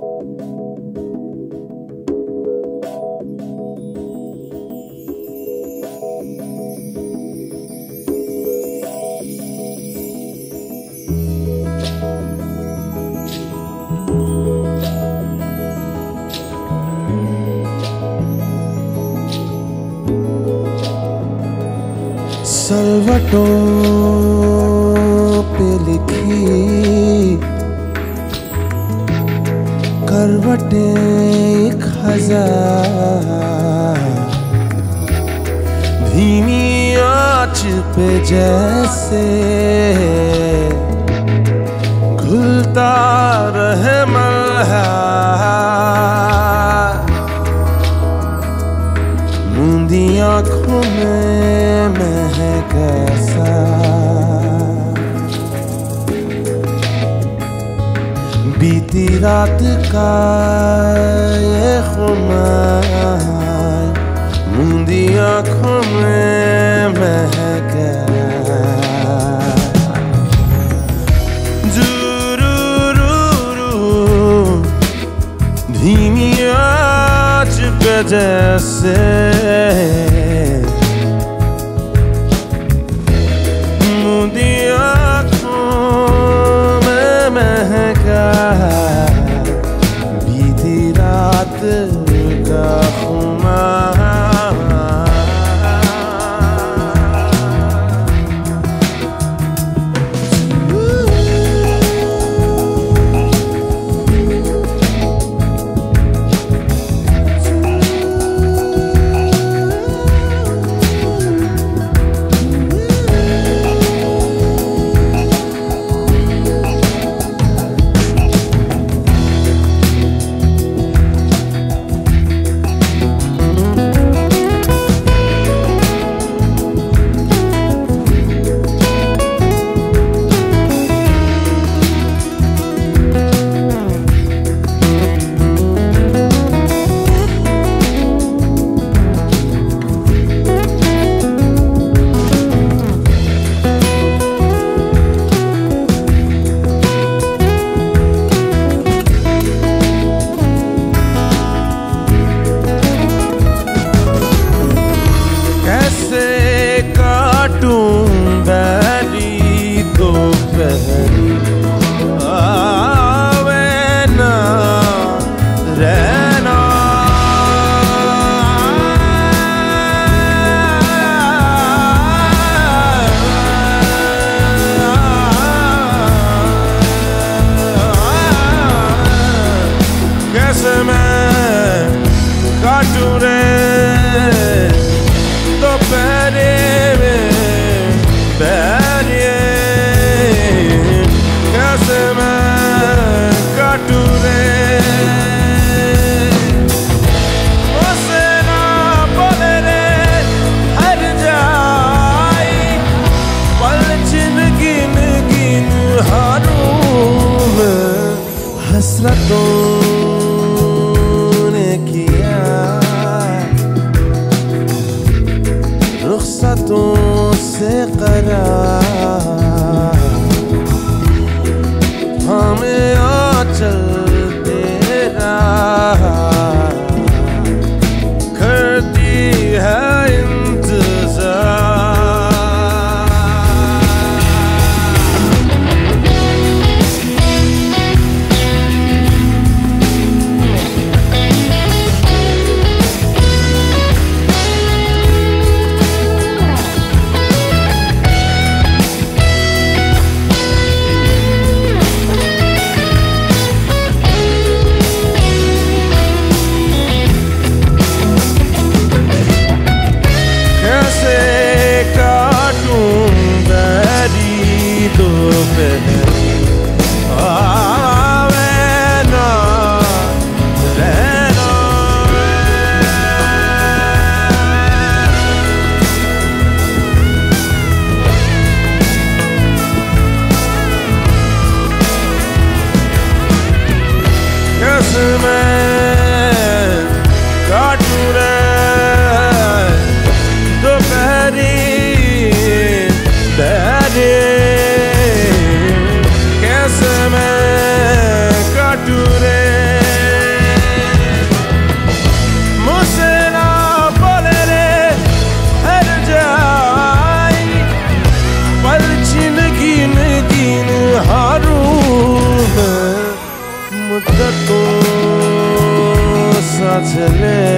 सलवटों पे लिखी करवटें एक हजार, धीमी आँच पे जैसे घुलता रहे मल्हार, मूंदी आँखों में महक ऐसा बीती रात का ये खुमार, मूंदी आँखों में महक जुरूरू धीमी आँच पे जैसे मूंदी आँखों में महका बीती रात का खुमार। बैरी दोपहरी आवे ना रहना, कैसे मैं काटूं रे दोपहरी कैसे मैं काटूं रे उसे ना बोले रे हर जाई, पल छिन गिन गिन हारूं मैं, हसरतों ने किया रुखसतों से करार, हमें आंचल तेरा करती है इंतजार। चले